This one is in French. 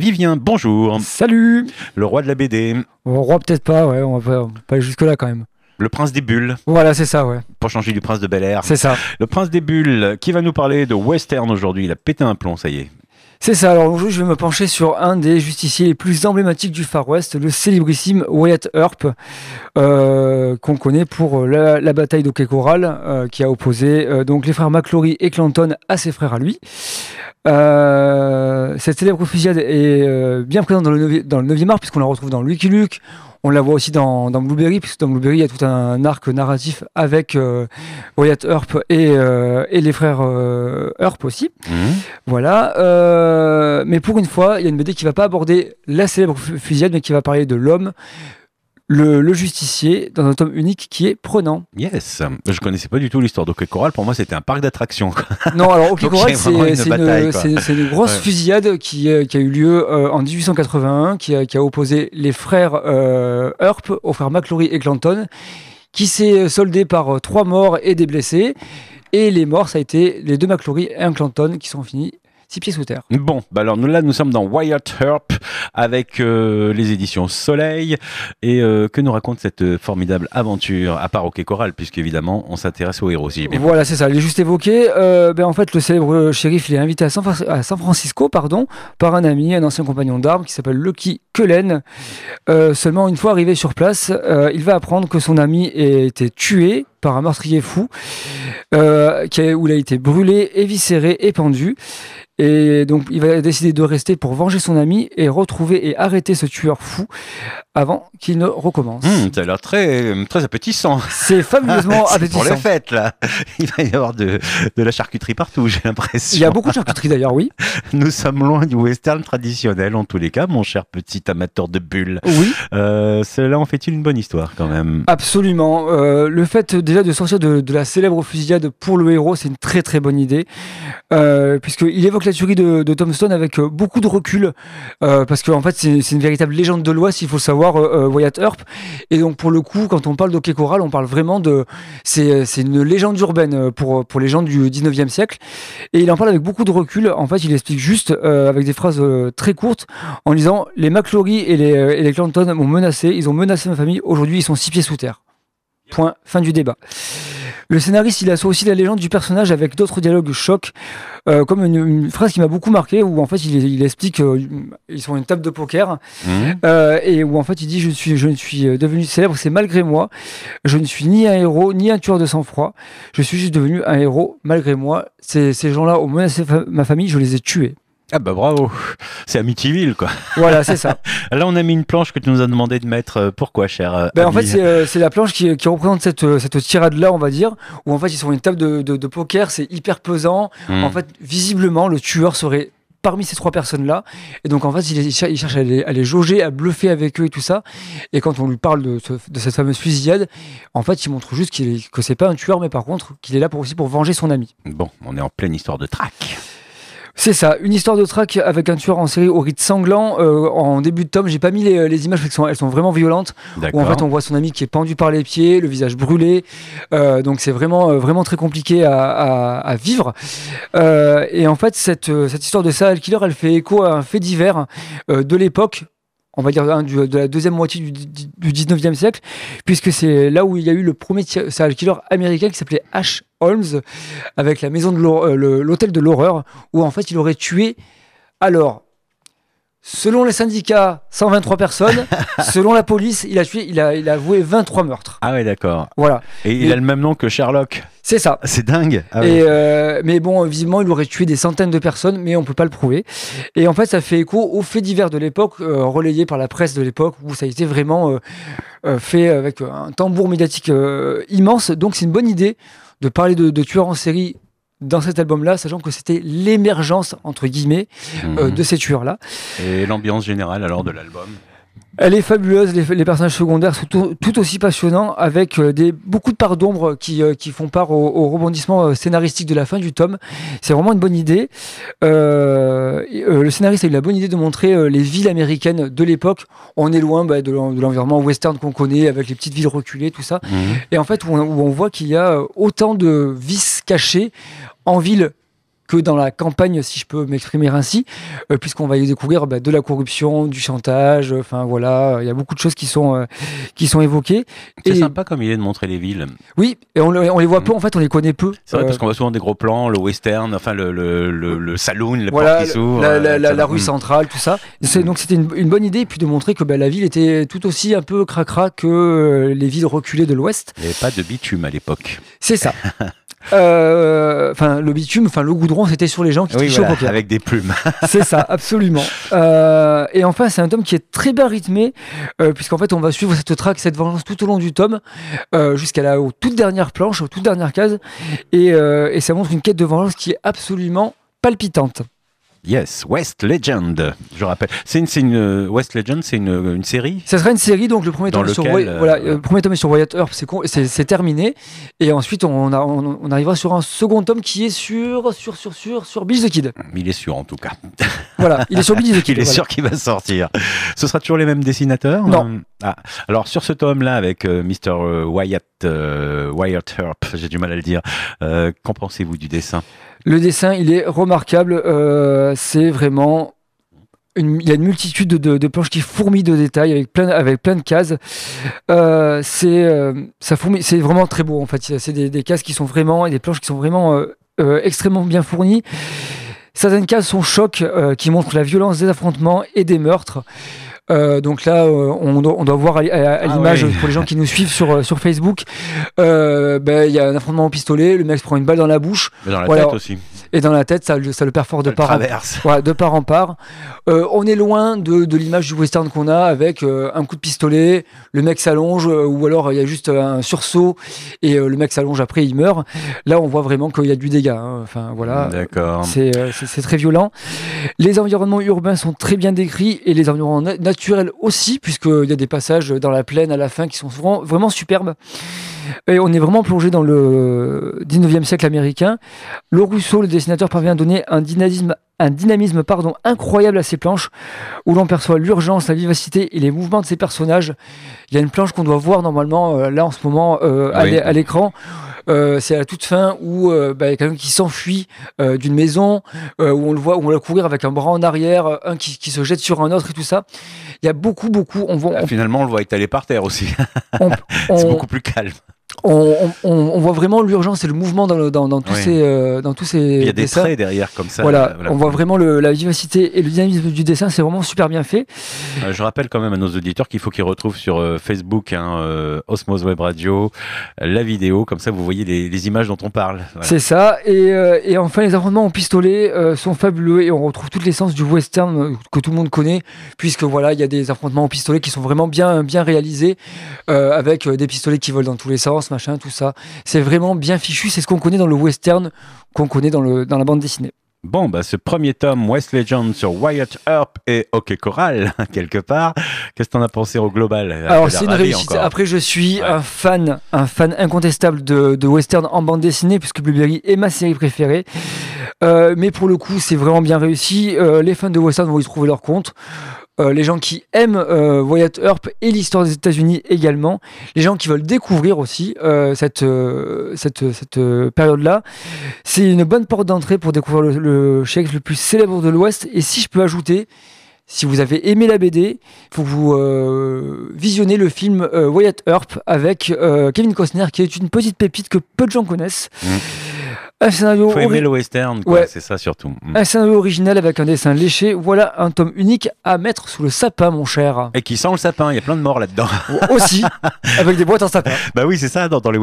Vivien, bonjour. Salut. Le roi de la BD. Roi peut-être pas, ouais, on va pas aller jusque là quand même. Le prince des bulles. Voilà, c'est ça, ouais. Pour changer du prince de Bel-Air. C'est ça. Le prince des bulles, qui va nous parler de western aujourd'hui. Il a pété un plomb, ça y est. C'est ça, alors aujourd'hui je vais me pencher sur un des justiciers les plus emblématiques du Far West, le célébrissime Wyatt Earp, qu'on connaît pour la bataille d'Ok Corral, qui a opposé donc les frères McClory et Clanton à ses frères à lui. Cette célèbre fusillade est bien présente dans le 9e art, puisqu'on la retrouve dans Lucky Luke. On la voit aussi dans Blueberry, puisque dans Blueberry, il y a tout un arc narratif avec Wyatt Earp et les frères Earp aussi. Voilà. Mais pour une fois, il y a une BD qui ne va pas aborder la célèbre fusillade, mais qui va parler de l'homme, le justicier, dans un tome unique qui est prenant. Yes. Je connaissais pas du tout l'histoire d'Ok Corral. Pour moi, c'était un parc d'attractions. Non, alors Ok Corral, c'est une grosse Ouais. fusillade qui a eu lieu en 1881, qui a opposé les frères Earp aux frères McClory et Clanton, qui s'est soldée par 3 morts et des blessés. Et les morts, ça a été les 2 McClory et un Clanton qui sont finis 6 pieds sous terre. Bon, alors nous sommes dans Wyatt Earp avec les éditions Soleil. Et que nous raconte cette formidable aventure, à part Ok Corral, puisqu'évidemment, on s'intéresse aux héros, si j'ai bien Voilà, c'est ça. Il est juste évoqué. En fait, le célèbre shérif, il est invité à San Francisco, par un ami, un ancien compagnon d'armes qui s'appelle Lucky Cullen. Seulement, une fois arrivé sur place, il va apprendre que son ami a été tué par un meurtrier fou, où il a été brûlé, éviscéré et pendu. Et donc, il va décider de rester pour venger son ami et retrouver et arrêter ce tueur fou avant qu'il ne recommence. Ça a l'air très, très appétissant. C'est fabuleusement C'est appétissant. pour les fêtes, là. Il va y avoir de la charcuterie partout, j'ai l'impression. Il y a beaucoup de charcuterie d'ailleurs, oui. Nous sommes loin du western traditionnel, en tous les cas, mon cher petit amateur de bulles. Oui. Cela en fait-il une bonne histoire, quand même? Absolument. Le fait déjà de sortir de la célèbre fusillade pour le héros, c'est une très très bonne idée. Puisqu'il évoque la tuerie de Tom Stone avec beaucoup de recul. Parce qu'en fait, c'est une véritable légende de l'Ouest, il faut le savoir, Wyatt Earp. Et donc, pour le coup, quand on parle d'Ok Corral, on parle vraiment de. C'est une légende urbaine pour les gens du 19e siècle. Et il en parle avec beaucoup de recul. En fait, il explique juste, avec des phrases très courtes, en disant les McClory et les Clanton m'ont menacé, ils ont menacé ma famille, aujourd'hui ils sont 6 pieds sous terre. Point, fin du débat. Le scénariste, il associe aussi la légende du personnage avec d'autres dialogues chocs, comme une phrase qui m'a beaucoup marqué, où en fait il explique, ils sont à une table de poker, et où en fait il dit je ne suis devenu célèbre, c'est malgré moi, je ne suis ni un héros, ni un tueur de sang-froid, je suis juste devenu un héros malgré moi, ces gens-là ont menacé ma famille, je les ai tués. Ah bah bravo, c'est Amityville, quoi. Voilà, c'est ça. Là, on a mis une planche que tu nous as demandé de mettre. Pourquoi, cher En ami? fait, c'est la planche qui représente cette tirade-là, on va dire, où en fait ils sont à une table de poker, c'est hyper pesant. En fait, visiblement, le tueur serait parmi ces 3 personnes-là. Et donc, en fait, il cherche à les jauger, à bluffer avec eux et tout ça. Et quand on lui parle de cette fameuse fusillade, en fait, il montre juste que c'est pas un tueur, mais par contre, qu'il est là aussi pour venger son ami. Bon, on est en pleine histoire de traque. C'est ça, une histoire de traque avec un tueur en série au rite sanglant. En début de tome, j'ai pas mis les images parce qu'elles sont vraiment violentes. Où en fait on voit son ami qui est pendu par les pieds, le visage brûlé. Donc c'est vraiment très compliqué à vivre. Et en fait cette histoire de serial killer, elle fait écho à un fait divers de l'époque. On va dire de la deuxième moitié du 19e siècle, puisque c'est là où il y a eu le premier serial killer américain qui s'appelait H. Holmes, avec la maison de l'hôtel de l'horreur, où en fait il aurait tué, alors, selon les syndicats, 123 personnes, selon la police, il a avoué 23 meurtres. Ah ouais, d'accord. Voilà. Et il a le même nom que Sherlock. C'est ça. C'est dingue. Ah ouais. Mais bon, visiblement, il aurait tué des centaines de personnes, mais on peut pas le prouver. Et en fait, ça fait écho aux faits divers de l'époque, relayés par la presse de l'époque, où ça a été vraiment fait avec un tambour médiatique immense. Donc, c'est une bonne idée de parler de tueurs en série dans cet album-là, sachant que c'était l'émergence, entre guillemets, de ces tueurs-là. Et l'ambiance générale, alors, de l'album? Elle est fabuleuse, les personnages secondaires sont tout aussi passionnants, avec beaucoup de parts d'ombre qui font part au rebondissement scénaristique de la fin du tome. C'est vraiment une bonne idée. Le scénariste a eu la bonne idée de montrer les villes américaines de l'époque. On est loin de l'environnement western qu'on connaît, avec les petites villes reculées, tout ça. Et en fait, où on voit qu'il y a autant de vices cachés en ville que dans la campagne, si je peux m'exprimer ainsi, puisqu'on va y découvrir de la corruption, du chantage, enfin voilà, il y a beaucoup de choses qui sont évoquées. C'est sympa comme idée de montrer les villes. Oui, et on les voit peu, en fait, on les connaît peu. C'est vrai, parce qu'on voit souvent des gros plans, le western, enfin le saloon, le voilà, port qui s'ouvre. La rue centrale, tout ça. Donc c'était une bonne idée, et puis de montrer que la ville était tout aussi un peu cracra que les villes reculées de l'Ouest. Il n'y avait pas de bitume à l'époque. C'est ça. Le bitume, le goudron, c'était sur les gens qui trichaient au poker. Avec des plumes. C'est ça, absolument. Et enfin, c'est un tome qui est très bien rythmé, puisqu'en fait, on va suivre cette traque, cette vengeance tout au long du tome, jusqu'à la toute dernière planche, aux toutes dernières cases, et ça montre une quête de vengeance qui est absolument palpitante. Yes, West Legend, je rappelle. C'est une West Legend, c'est une série. Ça sera une série, donc le premier tome le premier tome est sur Wyatt Earp, c'est terminé, et ensuite on arrivera sur un second tome qui est sur Billy the Kid. Il est sûr en tout cas. Voilà, il est sur Billy the Kid. Il est sûr qu'il va sortir. Ce sera toujours les mêmes dessinateurs? Non. Alors sur ce tome-là avec Mr. Wyatt Earp, j'ai du mal à le dire. Qu'en pensez-vous du dessin? Le dessin, il est remarquable. C'est vraiment il y a une multitude de planches qui fourmillent de détails avec plein de cases. C'est vraiment très beau en fait. C'est des cases qui sont vraiment et des planches qui sont vraiment extrêmement bien fournies. Certaines cases sont chocs qui montrent la violence des affrontements et des meurtres. Donc là, on doit voir à l'image, pour les gens qui nous suivent sur Facebook, il y a un affrontement au pistolet, le mec se prend une balle dans la bouche. Mais dans la tête aussi. Et dans la tête, ça le perfore de part en part. On est loin de l'image du western qu'on a avec un coup de pistolet, le mec s'allonge, ou alors il y a juste un sursaut et le mec s'allonge après il meurt. Là, on voit vraiment qu'il y a du dégât. Enfin voilà. D'accord. C'est très violent. Les environnements urbains sont très bien décrits et les environnements naturels aussi, puisqu'il y a des passages dans la plaine à la fin qui sont vraiment superbes. Et on est vraiment plongé dans le 19e siècle américain. Le Rousseau, le dessinateur, parvient à donner un dynamisme incroyable à ces planches, où l'on perçoit l'urgence, la vivacité et les mouvements de ces personnages. Il y a une planche qu'on doit voir normalement là en ce moment à l'écran. C'est à la toute fin où il y a quelqu'un qui s'enfuit d'une maison, où on le voit courir avec un bras en arrière, un qui se jette sur un autre et tout ça. Il y a beaucoup. Finalement, on le voit étalé par terre aussi. C'est beaucoup plus calme. On voit vraiment l'urgence et le mouvement dans tous ces il y a des dessins. traits derrière comme ça. Voilà. On voit vraiment la vivacité et le dynamisme du dessin, c'est vraiment super bien fait. Je rappelle quand même à nos auditeurs qu'il faut qu'ils retrouvent sur Facebook Osmose Web Radio la vidéo, comme ça vous voyez les images dont on parle. Voilà. C'est ça, et enfin les affrontements au pistolet sont fabuleux et on retrouve toute l'essence du western que tout le monde connaît, puisque voilà, il y a des affrontements au pistolet qui sont vraiment bien réalisés, avec des pistolets qui volent dans tous les sens, machin, tout ça. C'est vraiment bien fichu, c'est ce qu'on connaît dans le western, qu'on connaît dans la bande dessinée. Bon, ce premier tome, West Legend sur Wyatt Earp et OK Corral, quelque part. Qu'est-ce que t'en as pensé au global? Alors, c'est une réussite. Encore. Après, je suis un fan incontestable de western en bande dessinée, puisque Blueberry est ma série préférée. Mais pour le coup, c'est vraiment bien réussi. Les fans de western vont y trouver leur compte. Les gens qui aiment Wyatt Earp et l'histoire des États-Unis également, les gens qui veulent découvrir aussi cette période-là, c'est une bonne porte d'entrée pour découvrir le shérif le plus célèbre de l'Ouest. Et si je peux ajouter, si vous avez aimé la BD, il faut que vous visionnez le film Wyatt Earp avec Kevin Costner, qui est une petite pépite que peu de gens connaissent. Un scénario faut aimer le western, quoi. C'est ça surtout. Un scénario original avec un dessin léché. Voilà un tome unique à mettre sous le sapin, mon cher. Et qui sent le sapin, il y a plein de morts là-dedans. Aussi, avec des boîtes en sapin. Bah oui, c'est ça, dans les